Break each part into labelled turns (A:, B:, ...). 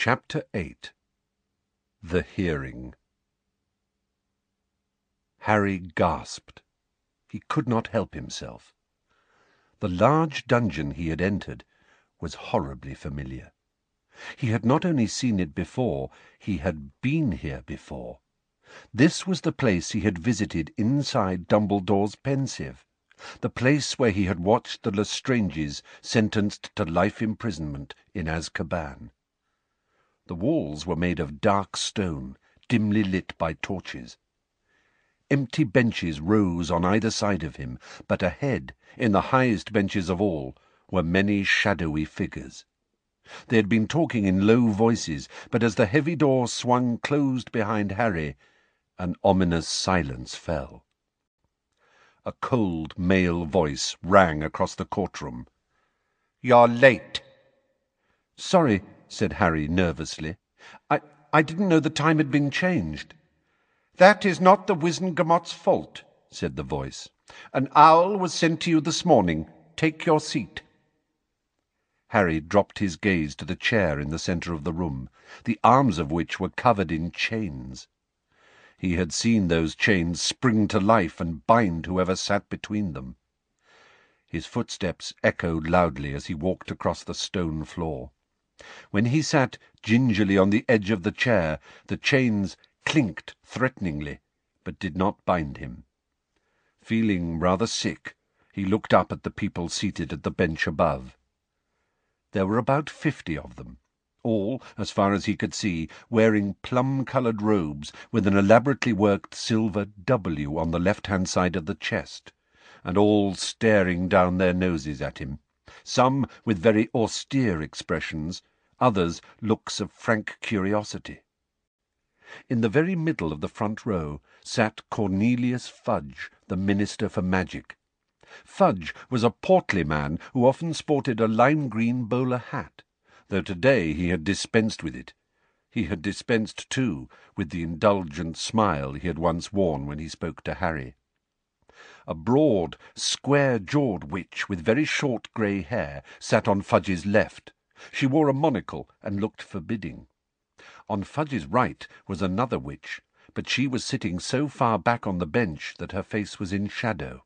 A: Chapter 8. The Hearing. Harry gasped. He could not help himself. The large dungeon he had entered was horribly familiar. He had not only seen it before, he had been here before. This was the place he had visited inside Dumbledore's Pensieve, the place where he had watched the Lestranges sentenced to life imprisonment in Azkaban. The walls were made of dark stone, dimly lit by torches. Empty benches rose on either side of him, but ahead, in the highest benches of all, were many shadowy figures. They had been talking in low voices, but as the heavy door swung closed behind Harry, an ominous silence fell. A cold male voice rang across the courtroom. "You're late." "Sorry," said Harry nervously. I didn't know the time had been changed." "That is not the Wizengamot's fault," said the voice. "An owl was sent to you this morning. Take your seat." Harry dropped his gaze to the chair in the centre of the room, the arms of which were covered in chains. He had seen those chains spring to life and bind whoever sat between them. His footsteps echoed loudly as he walked across the stone floor. When he sat gingerly on the edge of the chair, the chains clinked threateningly, but did not bind him. Feeling rather sick, he looked up at the people seated at the bench above. There were about 50 of them, all, as far as he could see, wearing plum-coloured robes with an elaborately worked silver W on the left-hand side of the chest, and all staring down their noses at him, some with very austere expressions, others looks of frank curiosity. In the very middle of the front row sat Cornelius Fudge, the Minister for Magic. Fudge was a portly man who often sported a lime-green bowler hat, though today he had dispensed with it. He had dispensed, too, with the indulgent smile he had once worn when he spoke to Harry. A broad, square-jawed witch with very short grey hair sat on Fudge's left. She wore a monocle and looked forbidding. On Fudge's right was another witch, but she was sitting so far back on the bench that her face was in shadow.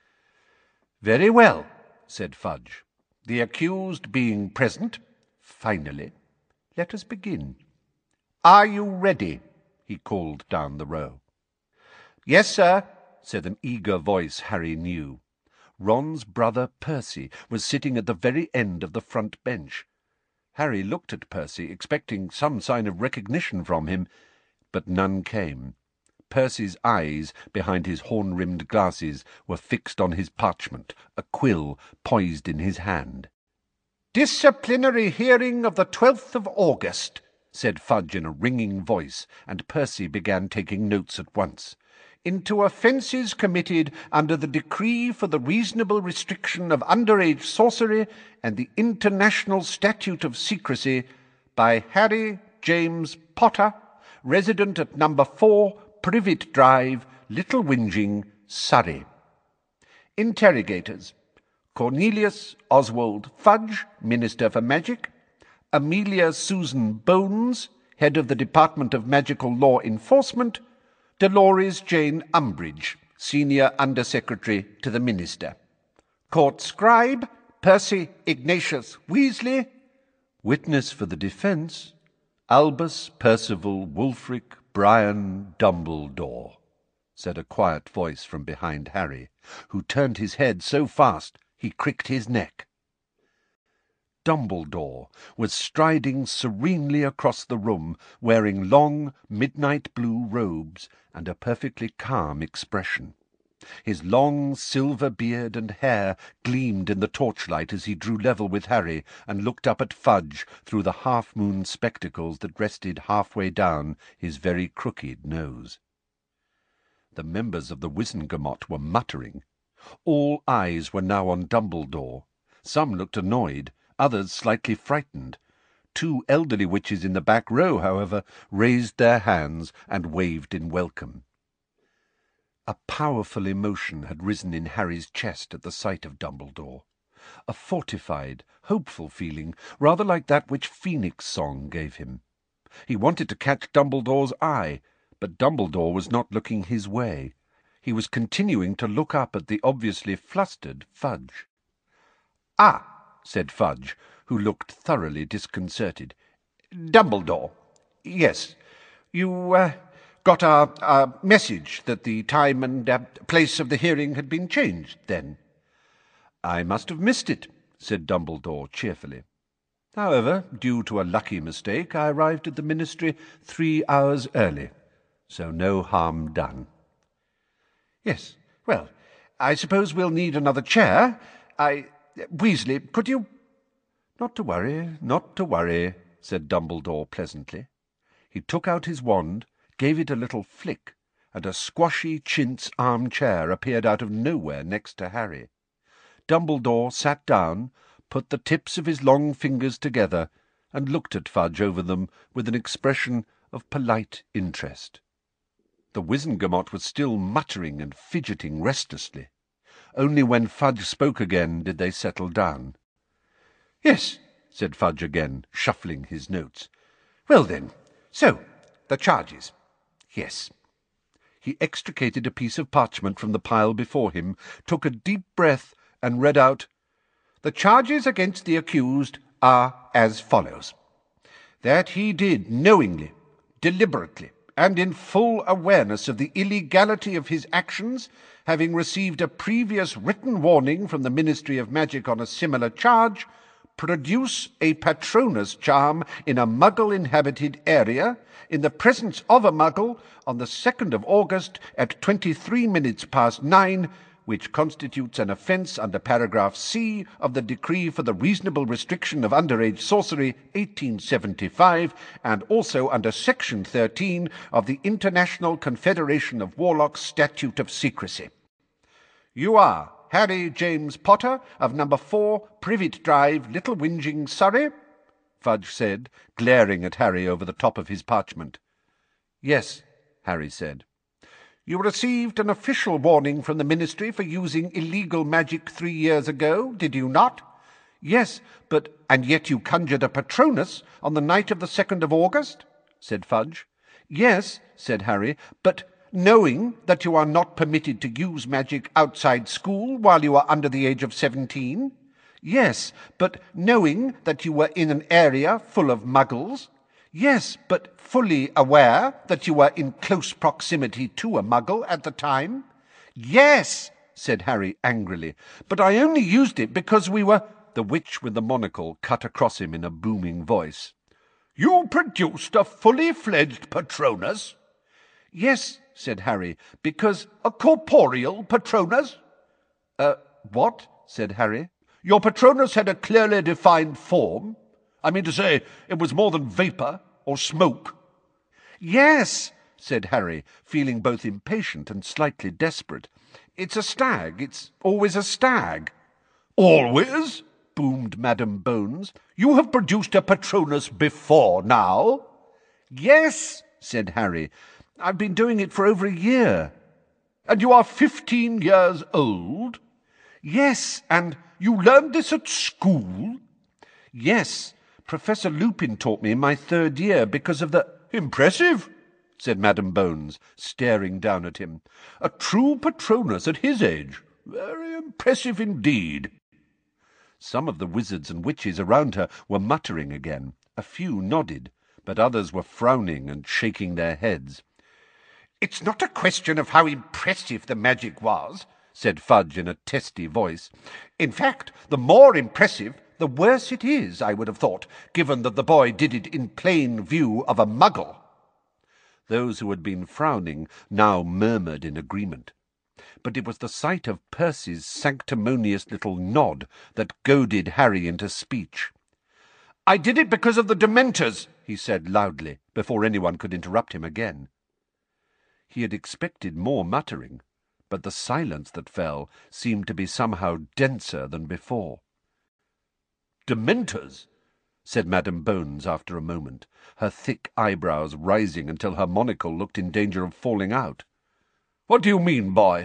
A: "Very well," said Fudge. "The accused being present, finally, let us begin. Are you ready?" he called down the row. "Yes, sir," said an eager voice Harry knew. Ron's brother Percy was sitting at the very end of the front bench. Harry looked at Percy, expecting some sign of recognition from him, but none came. Percy's eyes, behind his horn-rimmed glasses, were fixed on his parchment, a quill poised in his hand. "Disciplinary hearing of the 12th of August," said Fudge in a ringing voice, and Percy began taking notes at once. "Into offences committed under the Decree for the Reasonable Restriction of Underage Sorcery and the International Statute of Secrecy by Harry James Potter, resident at number 4 Privet Drive, Little Whinging, Surrey. Interrogators: Cornelius Oswald Fudge, Minister for Magic; Amelia Susan Bones, Head of the Department of Magical Law Enforcement; Dolores Jane Umbridge, Senior Under-Secretary to the Minister. Court Scribe, Percy Ignatius Weasley. Witness for the defence, Albus Percival Wulfric Brian Dumbledore," said a quiet voice from behind Harry, who turned his head so fast he cricked his neck. Dumbledore was striding serenely across the room, wearing long midnight-blue robes and a perfectly calm expression. His long silver beard and hair gleamed in the torchlight as he drew level with Harry and looked up at Fudge through the half-moon spectacles that rested halfway down his very crooked nose. The members of the Wizengamot were muttering. All eyes were now on Dumbledore. Some looked annoyed, others slightly frightened. 2 elderly witches in the back row, however, raised their hands and waved in welcome. A powerful emotion had risen in Harry's chest at the sight of Dumbledore. A fortified, hopeful feeling, rather like that which Phoenix Song gave him. He wanted to catch Dumbledore's eye, but Dumbledore was not looking his way. He was continuing to look up at the obviously flustered Fudge. "Ah," said Fudge, who looked thoroughly disconcerted. "Dumbledore. Yes. You got our message that the time and place of the hearing had been changed, then?" "I must have missed it," said Dumbledore cheerfully. "However, due to a lucky mistake, I arrived at the Ministry 3 hours early, so no harm done." "Yes. Well, I suppose we'll need another chair. Weasley, could you—" "Not to worry," said Dumbledore pleasantly. He took out his wand, gave it a little flick, and a squashy chintz armchair appeared out of nowhere next to Harry. Dumbledore sat down, put the tips of his long fingers together, and looked at Fudge over them with an expression of polite interest. The Wizengamot was still muttering and fidgeting restlessly. Only when Fudge spoke again did they settle down. "Yes," said Fudge again, shuffling his notes. "Well then, so, the charges. Yes." He extricated a piece of parchment from the pile before him, took a deep breath, and read out, "The charges against the accused are as follows: that he did knowingly, deliberately, and in full awareness of the illegality of his actions, having received a previous written warning from the Ministry of Magic on a similar charge, produce a Patronus charm in a Muggle-inhabited area, in the presence of a Muggle, on the 2nd of August at 23 minutes past 9, which constitutes an offence under paragraph C of the Decree for the Reasonable Restriction of Underage Sorcery, 1875, and also under Section 13 of the International Confederation of Warlocks Statute of Secrecy. You are Harry James Potter of number 4, Privet Drive, Little Whinging, Surrey?" Fudge said, glaring at Harry over the top of his parchment. "Yes," Harry said. "You received an official warning from the Ministry for using illegal magic 3 years ago, did you not?" "Yes, but—" "And yet you conjured a Patronus on the night of the 2nd of August?" said Fudge. "Yes," said Harry, "but knowing that you are not permitted to use magic outside school while you are under the age of 17? Yes, but knowing that you were in an area full of Muggles? Yes, but fully aware that you were in close proximity to a Muggle at the time?" "Yes," said Harry angrily, "but I only used it because we were—" The witch with the monocle cut across him in a booming voice. "You produced a fully fledged Patronus?" "Yes," said Harry, "because—" "A corporeal Patronus?" What?" said Harry.
B: "Your Patronus had a clearly defined form? I mean to say, it was more than vapour or smoke?"
A: "Yes," said Harry, feeling both impatient and slightly desperate. "It's a stag. It's always a stag."
B: "Always?" boomed Madam Bones. "You have produced a Patronus before now?"
A: "Yes," said Harry. "I've been doing it for over a year."
B: "And you are 15 years old?"
A: "Yes, and—"
B: "You learned this at school?"
A: "Yes. Professor Lupin taught me in my 3rd year because of the—"
B: "Impressive," said Madam Bones, staring down at him. "A true Patronus at his age. Very impressive indeed."
A: Some of the wizards and witches around her were muttering again. A few nodded, but others were frowning and shaking their heads.
B: "It's not a question of how impressive the magic was," said Fudge in a testy voice. "In fact, the more impressive, the worse it is, I would have thought, given that the boy did it in plain view of a Muggle."
A: Those who had been frowning now murmured in agreement. But it was the sight of Percy's sanctimonious little nod that goaded Harry into speech.
B: "I did it because of the Dementors,"
A: he said loudly, before anyone could interrupt him again. He had expected more muttering, but the silence that fell seemed to be somehow denser than before.
B: "Dementors?"
A: said Madam Bones after a moment, her thick eyebrows rising until her monocle looked in danger of falling out.
B: "What do you mean, boy?"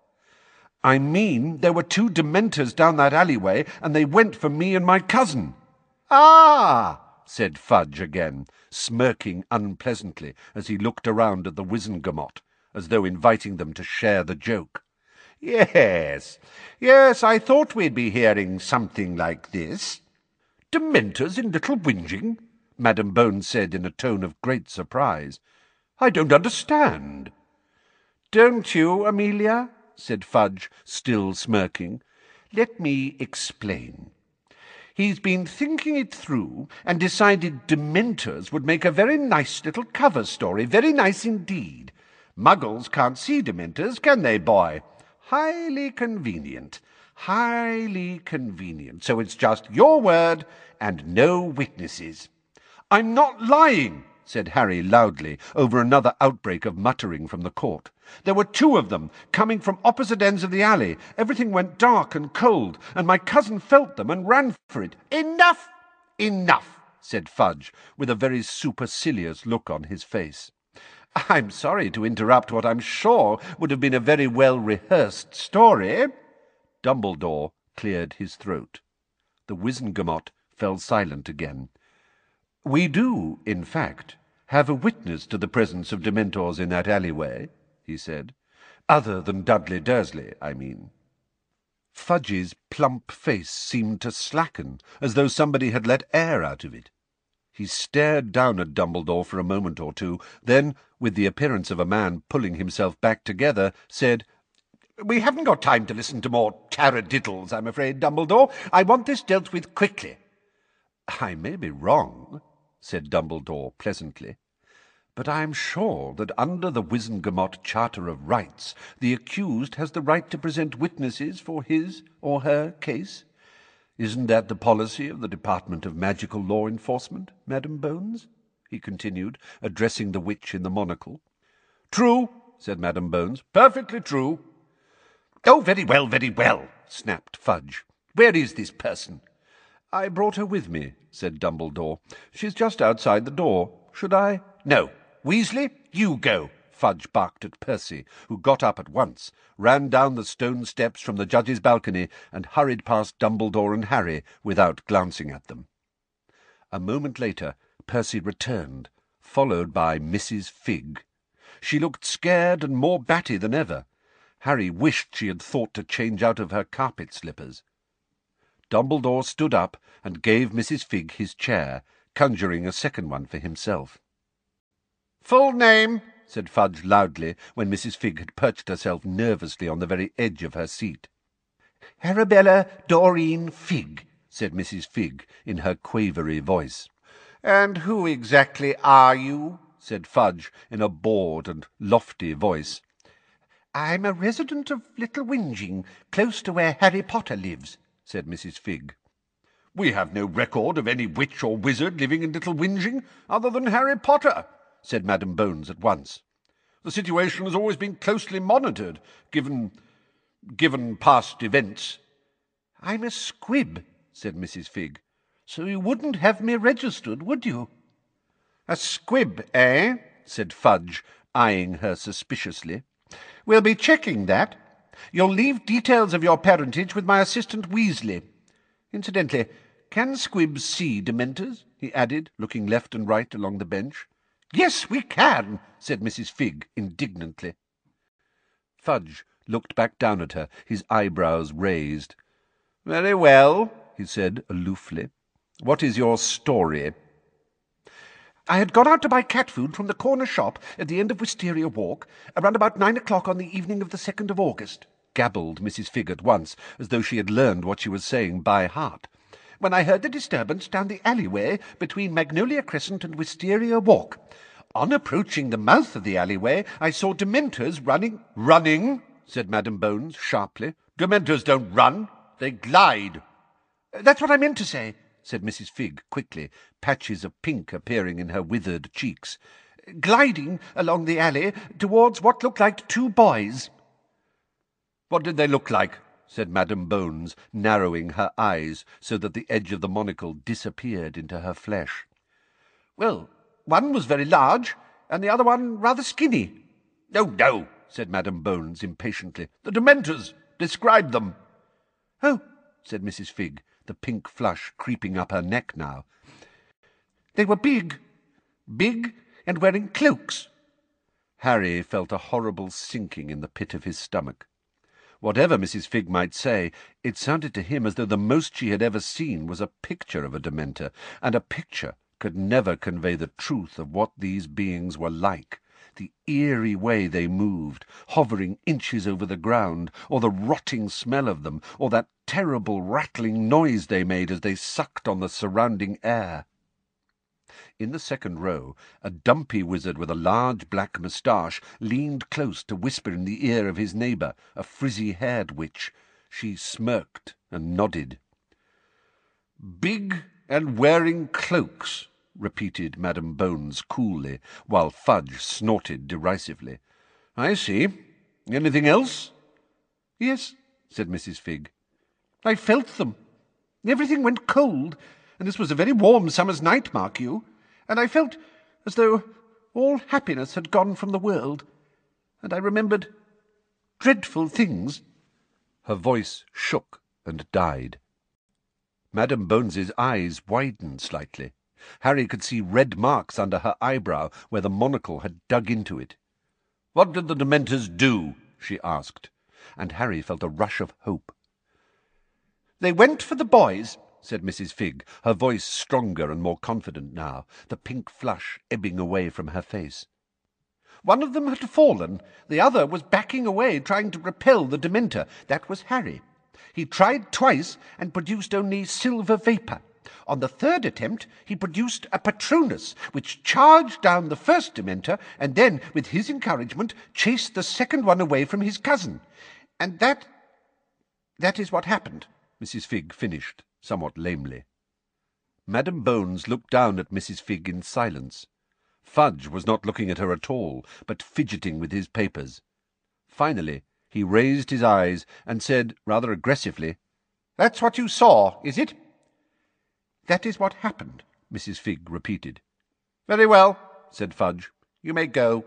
A: "I mean there were 2 Dementors down that alleyway, and they went for me and my cousin."
B: "Ah!"
A: said Fudge again, smirking unpleasantly as he looked around at the Wizengamot, as though inviting them to share the joke.
B: Yes, I thought we'd be hearing something like this.
A: Dementors in Little Whinging? Madam Bones said in a tone of great surprise. I don't understand.
B: Don't you, Amelia? Said Fudge, still smirking. Let me explain. He's been thinking it through and decided Dementors would make a very nice little cover story, very nice indeed. Muggles can't see Dementors, can they, boy? Highly convenient, highly convenient. So it's just your word and no witnesses.
A: I'm not lying, said Harry loudly, over another outbreak of muttering from the court. There were 2 of them, coming from opposite ends of the alley. Everything went dark and cold, and my cousin felt them and ran for it.
B: Enough, enough,
A: said Fudge, with a very supercilious look on his face. I'm sorry to interrupt what I'm sure would have been a very well-rehearsed story. Dumbledore cleared his throat. The Wizengamot fell silent again. We do, in fact, have a witness to the presence of Dementors in that alleyway, he said. Other than Dudley Dursley, I mean. Fudge's plump face seemed to slacken, as though somebody had let air out of it. He stared down at Dumbledore for a moment or two, then, with the appearance of a man pulling himself back together, said,
B: We haven't got time to listen to more taradiddles, I'm afraid, Dumbledore. I want this dealt with quickly.
A: I may be wrong, said Dumbledore pleasantly, but I am sure that under the Wizengamot Charter of Rights the accused has the right to present witnesses for his or her case. Isn't that the policy of the Department of Magical Law Enforcement, Madam Bones? He continued, addressing the witch in the monocle.
B: True, said Madam Bones. Perfectly true. Oh, very well, snapped Fudge. Where is this person?
A: I brought her with me, said Dumbledore. She's just outside the door. Should I?
B: No. Weasley, you go.
A: Fudge barked at Percy, who got up at once, ran down the stone steps from the judge's balcony, and hurried past Dumbledore and Harry without glancing at them. A moment later, Percy returned, followed by Mrs. Figg. She looked scared and more batty than ever. Harry wished she had thought to change out of her carpet slippers. Dumbledore stood up and gave Mrs. Figg his chair, conjuring a second one for himself.
B: Full name,
A: said Fudge loudly, when Mrs. Figg had perched herself nervously on the very edge of her seat.
B: Arabella Doreen Figg,
A: said Mrs. Figg in her quavery voice.
B: And who exactly are you?
A: said Fudge in a bored and lofty voice.
B: I'm a resident of Little Whinging, close to where Harry Potter lives, said Mrs. Figg.
A: We have no record of any witch or wizard living in Little Whinging other than Harry Potter, said Madam Bones at once. The situation has always been closely monitored, given past events.
B: I'm a squib, said Mrs. Figg, so you wouldn't have me registered, would you?
A: A squib, eh? said Fudge, eyeing her suspiciously.
B: We'll be checking that. You'll leave details of your parentage with my assistant Weasley. Incidentally, can squibs see Dementors? He added, looking left and right along the bench.
A: Yes, we can, said Mrs. Figg indignantly. Fudge looked back down at her, his eyebrows raised.
B: Very well,
A: he said aloofly. What is your story?
B: I had gone out to buy cat food from the corner shop at the end of Wisteria Walk, around about 9 o'clock on the evening of the 2nd of August,
A: gabbled Mrs. Figg at once, as though she had learned what she was saying by heart,
B: when I heard the disturbance down the alleyway between Magnolia Crescent and Wisteria Walk. On approaching the mouth of the alleyway, I saw Dementors running.
A: Running, said Madam Bones sharply. Dementors don't run, they glide.
B: That's what I meant to say,
A: said Mrs. Figg quickly, patches of pink appearing in her withered cheeks.
B: Gliding along the alley towards what looked like 2 boys.
A: What did they look like? Said Madam Bones, narrowing her eyes so that the edge of the monocle disappeared into her flesh.
B: Well, one was very large, and the other one rather skinny.
A: No, said Madam Bones impatiently. The Dementors! Describe them.
B: Oh,
A: said Mrs. Figg, the pink flush creeping up her neck now.
B: They were big and wearing cloaks.
A: Harry felt a horrible sinking in the pit of his stomach. Whatever Mrs. Figg might say, it sounded to him as though the most she had ever seen was a picture of a Dementor, and a picture could never convey the truth of what these beings were like, the eerie way they moved, hovering inches over the ground, or the rotting smell of them, or that terrible rattling noise they made as they sucked on the surrounding air. In the second row, a dumpy wizard with a large black moustache leaned close to whisper in the ear of his neighbour, a frizzy-haired witch. She smirked and nodded.
B: "Big and wearing cloaks," repeated Madam Bones coolly, while Fudge snorted derisively. "I see. Anything else?"
C: "Yes," said Mrs. Figg. "I felt them. Everything went cold, and this was a very warm summer's night, mark you, and I felt as though all happiness had gone from the world, and I remembered dreadful things."
A: Her voice shook and died. Madam Bones's eyes widened slightly. Harry could see red marks under her eyebrow where the monocle had dug into it.
B: "What did the Dementors do?" she asked,
A: and Harry felt a rush of hope.
C: "They went for the boys,"
A: said Mrs. Figg, her voice stronger and more confident now, the pink flush ebbing away from her face.
C: "One of them had fallen. The other was backing away, trying to repel the Dementor. That was Harry. He tried twice and produced only silver vapour. On the third attempt he produced a Patronus, which charged down the first Dementor, and then, with his encouragement, chased the second one away from his cousin. And that is what happened,"
A: Mrs. Figg finished, somewhat lamely. Madam Bones looked down at Mrs. Figg in silence. Fudge was not looking at her at all, but fidgeting with his papers. Finally he raised his eyes and said, rather aggressively,
C: "That's what you saw, is it?" "That is what happened," Mrs. Figg repeated.
B: "Very well," said Fudge. "You may go."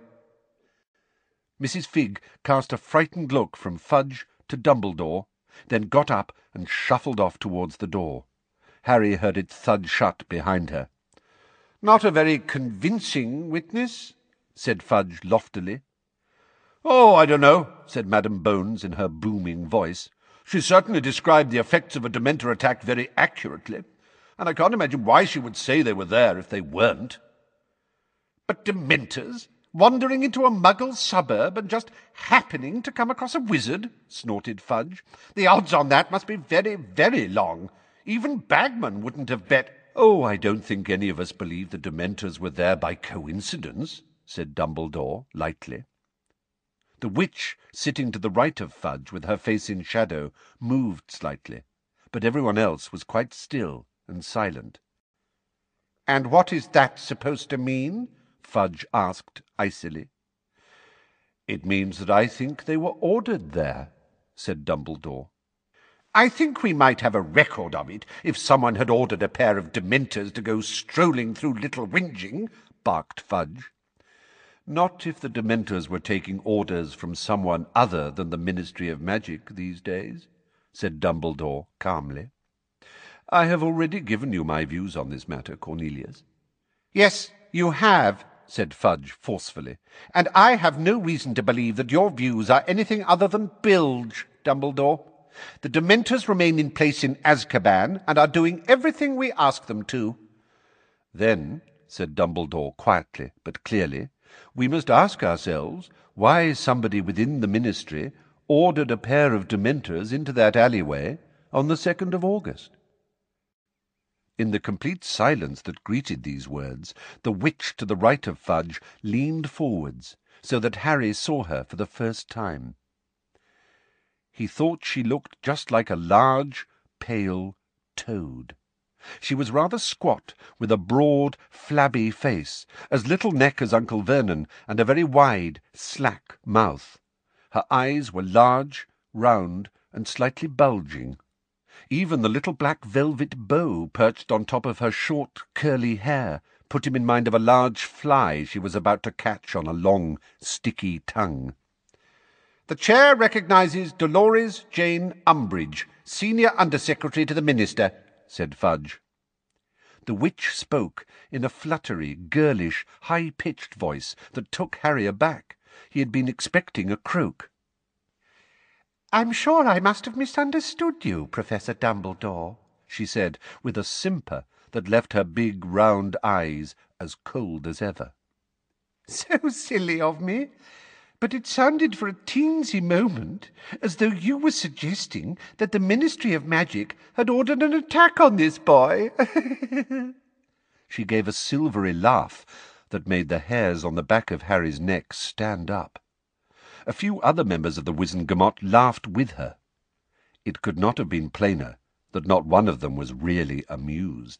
A: Mrs. Figg cast a frightened look from Fudge to Dumbledore, then got up and shuffled off towards the door. Harry heard it thud shut behind her.
B: "Not a very convincing witness," said Fudge loftily.
A: "Oh, I don't know," said Madam Bones in her booming voice.
B: "She certainly described the effects of a Dementor attack very accurately, and I can't imagine why she would say they were there if they weren't."
C: "But Dementors wandering into a Muggle suburb and just happening to come across a wizard?" snorted Fudge. "The odds on that must be very, very long. Even Bagman wouldn't have bet—"
A: "Oh, I don't think any of us believe the Dementors were there by coincidence," said Dumbledore lightly. The witch, sitting to the right of Fudge with her face in shadow, moved slightly, but everyone else was quite still and silent.
B: "And what is that supposed to mean?"
A: Fudge asked icily. "It means that I think they were ordered there," said Dumbledore.
B: "I think we might have a record of it if someone had ordered a pair of Dementors to go strolling through Little Whinging," barked Fudge.
A: "Not if the Dementors were taking orders from someone other than the Ministry of Magic these days," said Dumbledore calmly. "I have already given you my views on this matter, Cornelius."
B: "Yes, you have," said Fudge forcefully, "and I have no reason to believe that your views are anything other than bilge, Dumbledore. The Dementors remain in place in Azkaban and are doing everything we ask them to."
A: "Then," said Dumbledore quietly but clearly, "we must ask ourselves why somebody within the Ministry ordered a pair of Dementors into that alleyway on the 2nd of August." In the complete silence that greeted these words, the witch to the right of Fudge leaned forwards, so that Harry saw her for the first time. He thought she looked just like a large, pale toad. She was rather squat, with a broad, flabby face, as little neck as Uncle Vernon, and a very wide, slack mouth. Her eyes were large, round, and slightly bulging. Even the little black velvet bow perched on top of her short, curly hair put him in mind of a large fly she was about to catch on a long, sticky tongue.
B: "The Chair recognises Dolores Jane Umbridge, Senior Under-Secretary to the Minister," said Fudge.
A: The witch spoke in a fluttery, girlish, high-pitched voice that took Harry aback. He had been expecting a croak.
C: "I'm sure I must have misunderstood you, Professor Dumbledore," she said, with a simper that left her big round eyes as cold as ever. "So silly of me. But it sounded for a teensy moment as though you were suggesting that the Ministry of Magic had ordered an attack on this boy." She gave a silvery laugh that made the hairs on the back of Harry's neck stand up. A few other members of the Wizengamot laughed with her. It could not have been plainer that not one of them was really amused.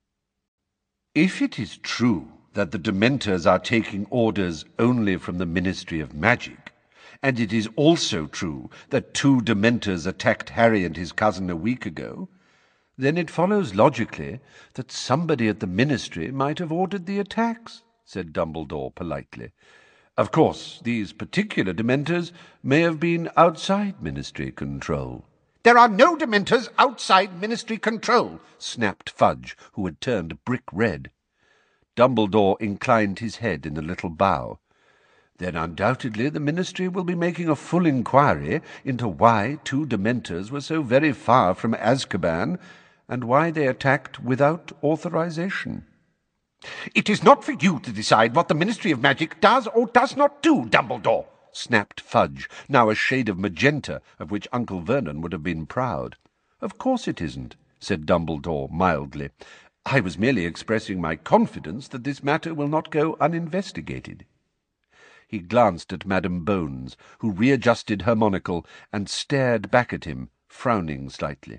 C: "If it is true that the Dementors are taking orders only from the Ministry of Magic, and it is also true that 2 Dementors attacked Harry and his cousin a week ago, then it follows logically that somebody at the Ministry might have ordered the attacks," said Dumbledore politely. "Of course, these particular Dementors may have been outside Ministry control."
B: "There are no Dementors outside Ministry control,"
A: snapped Fudge, who had turned brick red. Dumbledore inclined his head in a little bow. "Then undoubtedly the Ministry will be making a full inquiry into why 2 Dementors were so very far from Azkaban, and why they attacked without authorization."
B: "It is not for you to decide what the Ministry of Magic does or does not do, Dumbledore,"
A: snapped Fudge, now a shade of magenta, of which Uncle Vernon would have been proud. "Of course it isn't," said Dumbledore mildly. "I was merely expressing my confidence that this matter will not go uninvestigated." He glanced at Madam Bones, who readjusted her monocle and stared back at him, frowning slightly.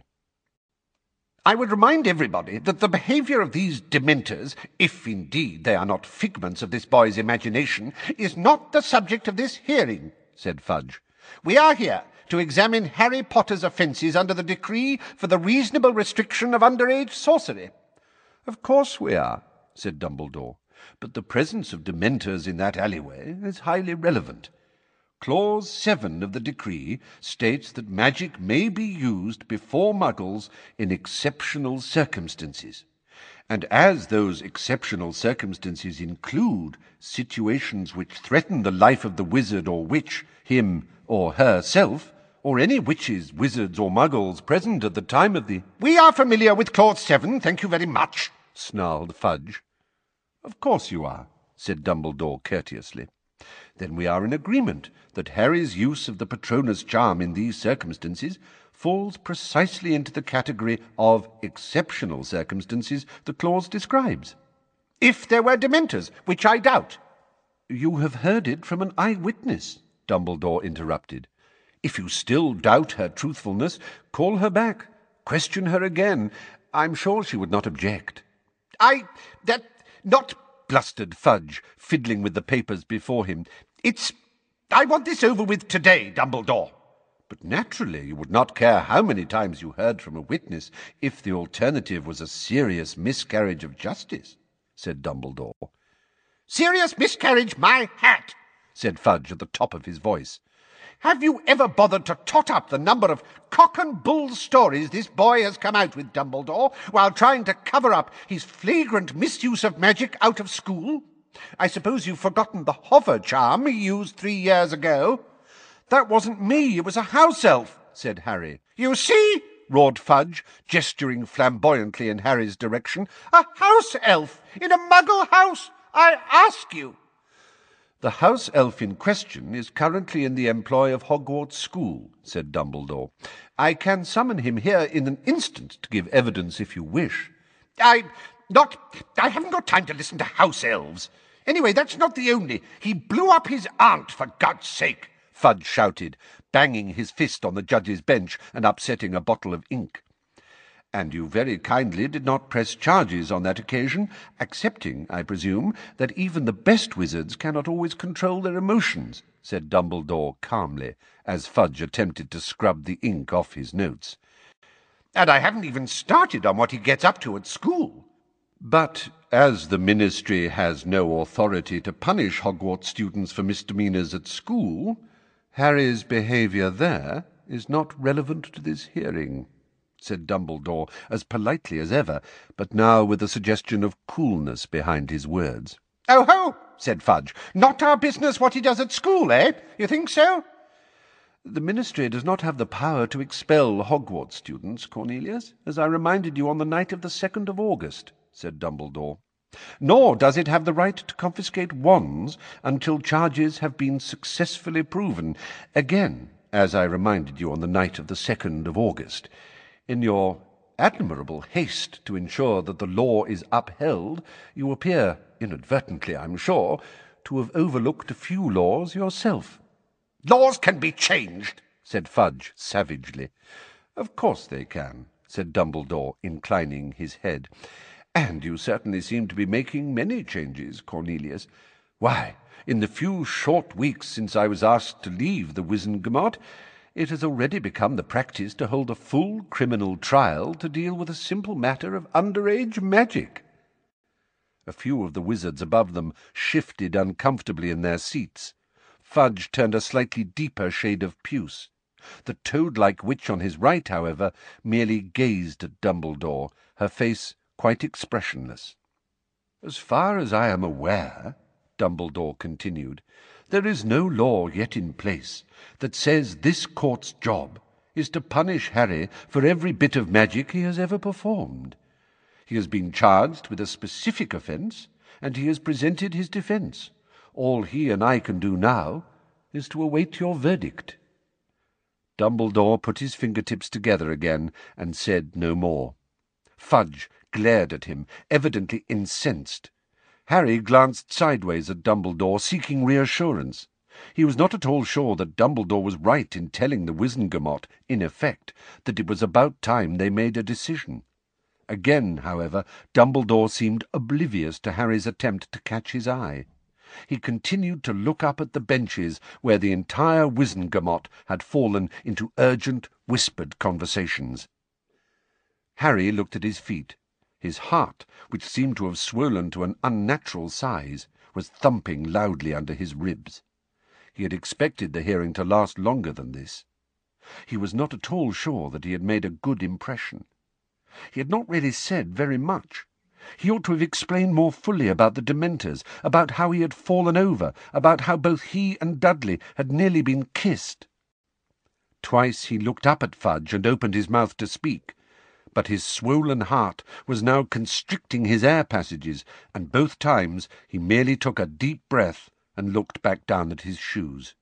B: "I would remind everybody that the behaviour of these Dementors, if indeed they are not figments of this boy's imagination, is not the subject of this hearing," said Fudge. "We are here to examine Harry Potter's offences under the decree for the reasonable restriction of underage sorcery."
A: "Of course we are," said Dumbledore, "but the presence of Dementors in that alleyway is highly relevant. Clause 7 of the decree states that magic may be used before Muggles in exceptional circumstances, and as those exceptional circumstances include situations which threaten the life of the wizard or witch, him or herself, or any witches, wizards, or Muggles present at the time of the—"
B: "We are familiar with Clause 7, thank you very much,"
A: snarled Fudge. "Of course you are," said Dumbledore courteously. "Then we are in agreement that Harry's use of the Patronus charm in these circumstances falls precisely into the category of exceptional circumstances the clause describes."
B: "If there were Dementors, which I doubt."
A: "You have heard it from an eyewitness," Dumbledore interrupted. "If you still doubt her truthfulness, call her back. Question her again. I'm sure she would not object."
B: Not,"
A: blustered Fudge, fiddling with the papers before him.
B: I want this over with today, Dumbledore."
A: "But naturally you would not care how many times you heard from a witness if the alternative was a serious miscarriage of justice," said Dumbledore.
B: "Serious miscarriage, my hat!"
A: said Fudge at the top of his voice.
B: "Have you ever bothered to tot up the number of cock and bull stories this boy has come out with, Dumbledore, while trying to cover up his flagrant misuse of magic out of school? I suppose you've forgotten the hover charm he used 3 years ago."
A: "That wasn't me, it was a house elf," said Harry.
B: "You see,"
A: roared Fudge, gesturing flamboyantly in Harry's direction.
B: "a house elf in a Muggle house, I ask you."
A: "The house elf in question is currently in the employ of Hogwarts School," said Dumbledore. "I can summon him here in an instant to give evidence if you wish."
B: I haven't got time to listen to house elves. Anyway, that's not the only. He blew up his aunt, for God's sake,"
A: Fudge shouted, banging his fist on the judge's bench and upsetting a bottle of ink. "And you very kindly did not press charges on that occasion, accepting, I presume, that even the best wizards cannot always control their emotions," said Dumbledore calmly, as Fudge attempted to scrub the ink off his notes.
B: "And I haven't even started on what he gets up to at school."
A: "But as the Ministry has no authority to punish Hogwarts students for misdemeanours at school, Harry's behaviour there is not relevant to this hearing," said Dumbledore, as politely as ever, but now with a suggestion of coolness behind his words.
B: "Oh ho!" said Fudge. "Not our business what he does at school, eh? You think so?"
A: "The Ministry does not have the power to expel Hogwarts students, Cornelius, as I reminded you on the night of the 2nd of August," said Dumbledore. "Nor does it have the right to confiscate wands until charges have been successfully proven. Again, as I reminded you on the night of the 2nd of August. In your admirable haste to ensure that the law is upheld, you appear, inadvertently I'm sure, to have overlooked a few laws yourself."
B: "Laws can be changed,"
A: said Fudge savagely. "Of course they can," said Dumbledore, inclining his head. "And you certainly seem to be making many changes, Cornelius. Why, in the few short weeks since I was asked to leave the Wizengamot, it has already become the practice to hold a full criminal trial to deal with a simple matter of underage magic." A few of the wizards above them shifted uncomfortably in their seats. Fudge turned a slightly deeper shade of puce. The toad-like witch on his right, however, merely gazed at Dumbledore, her face quite expressionless. "As far as I am aware," Dumbledore continued, "there is no law yet in place that says this court's job is to punish Harry for every bit of magic he has ever performed. He has been charged with a specific offence, and he has presented his defence. All he and I can do now is to await your verdict." Dumbledore put his fingertips together again and said no more. Fudge glared at him, evidently incensed. Harry glanced sideways at Dumbledore, seeking reassurance. He was not at all sure that Dumbledore was right in telling the Wizengamot, in effect, that it was about time they made a decision. Again, however, Dumbledore seemed oblivious to Harry's attempt to catch his eye. He continued to look up at the benches where the entire Wizengamot had fallen into urgent, whispered conversations. Harry looked at his feet. His heart, which seemed to have swollen to an unnatural size, was thumping loudly under his ribs. He had expected the hearing to last longer than this. He was not at all sure that he had made a good impression. He had not really said very much. He ought to have explained more fully about the Dementors, about how he had fallen over, about how both he and Dudley had nearly been kissed. Twice he looked up at Fudge and opened his mouth to speak, but his swollen heart was now constricting his air passages, and both times he merely took a deep breath and looked back down at his shoes.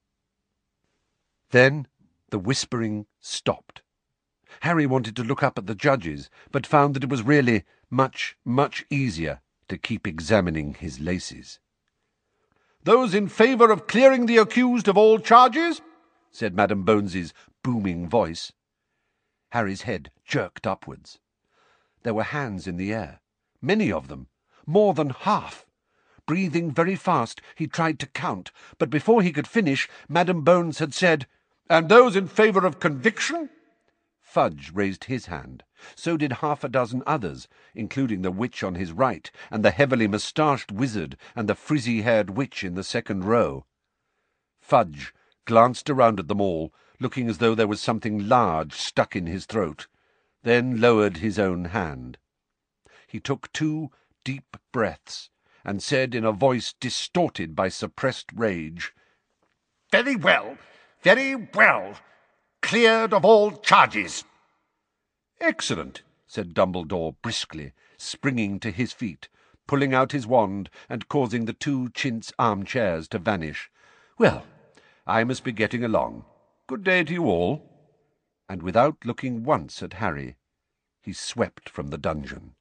A: Then the whispering stopped. Harry wanted to look up at the judges, but found that it was really much, much easier to keep examining his laces.
B: "Those in favour of clearing the accused of all charges?"
A: said Madam Bones's booming voice. Harry's head jerked upwards. There were hands in the air, many of them, more than half. Breathing very fast, he tried to count, but before he could finish, Madam Bones had said,
B: "And those in favour of conviction?"
A: Fudge raised his hand. So did half a dozen others, including the witch on his right, and the heavily moustached wizard, and the frizzy-haired witch in the second row. Fudge glanced around at them all, looking as though there was something large stuck in his throat, then lowered his own hand. He took 2 deep breaths, and said in a voice distorted by suppressed rage,
B: "Very well, very well. Cleared of all charges."
A: "Excellent," said Dumbledore briskly, springing to his feet, pulling out his wand and causing the 2 chintz armchairs to vanish. "Well, I must be getting along. Good day to you all." And without looking once at Harry, he swept from the dungeon.